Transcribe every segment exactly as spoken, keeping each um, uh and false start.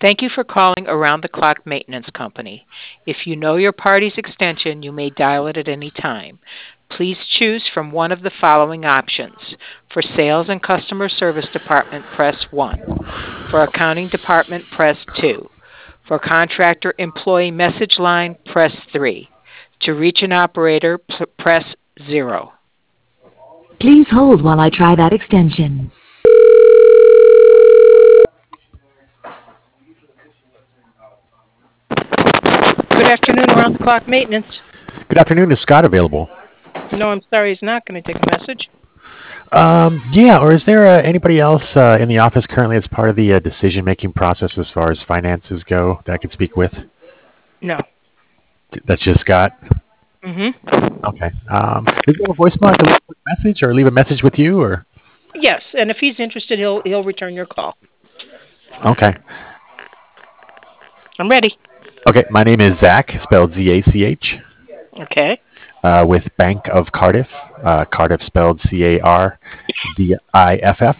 Thank you for calling Around the Clock Maintenance Company. If you know your party's extension, you may dial it at any time. Please choose from one of the following options. For Sales and Customer Service Department, press one. For Accounting Department, press two. For Contractor Employee Message Line, press three. To reach an operator, p- press zero. Please hold while I try that extension. Good afternoon, Around the Clock Maintenance. Good afternoon. Is Scott available? No, I'm sorry, he's not going to take a message. Um, yeah, or is there uh, anybody else uh, in the office currently as part of the uh, decision-making process as far as finances go that I could speak with? No. That's just Scott? Mm-hmm. Okay. Um, is there a voicemail I can leave a message or leave a message with you? Or Yes, and if he's interested, he'll he'll return your call. Okay. I'm ready. Okay, my name is Zach, spelled Z A C H, Okay. uh, with Bank of Cardiff, uh, Cardiff spelled C A R D I F F.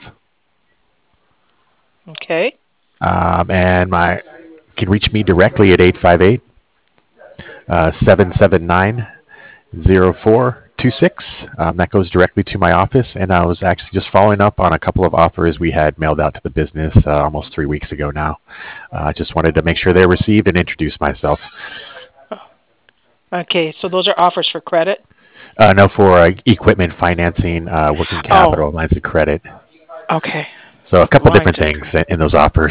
Okay. Um, and my you can reach me directly at eight five eight, seven seven nine, zero four two six. Um, that goes directly to my office, and I was actually just following up on a couple of offers we had mailed out to the business uh, almost three weeks ago now. I uh, just wanted to make sure they're received and introduce myself. Okay, so those are offers for credit? Uh, no, for uh, equipment financing, uh, working capital, oh. lines of credit. Okay. So a couple Lines different of... things in those offers.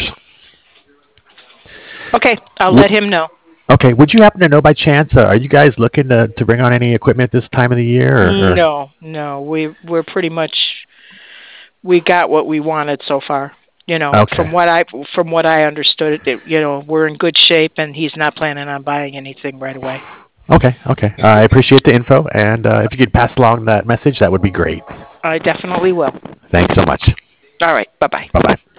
Okay, I'll let him know. Okay, would you happen to know by chance, uh, are you guys looking to, to bring on any equipment this time of the year? Or, or? No, no, we we're pretty much we got what we wanted so far. You know, okay. from what I from what I understood, it, you know, we're in good shape, and he's not planning on buying anything right away. Okay, okay. Uh, I appreciate the info, and uh, if you could pass along that message, that would be great. I definitely will. Thanks so much. All right, bye bye. Bye bye.